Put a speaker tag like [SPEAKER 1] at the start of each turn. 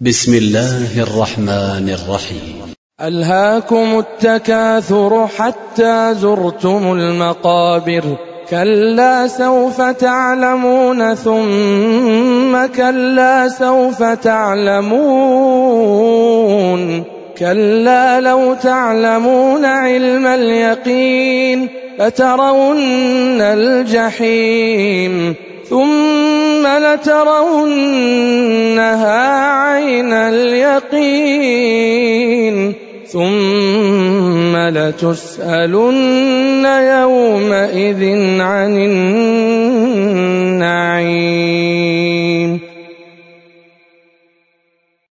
[SPEAKER 1] بسم الله الرحمن الرحيم.
[SPEAKER 2] ألهاكم التكاثر حتى زرتم المقابر، كلا سوف تعلمون ثم كلا سوف تعلمون، كلا لو تعلمون علم اليقين لترون الجحيم ثم لترونها عين اليقين ثم لتسألن يومئذ عن النعيم.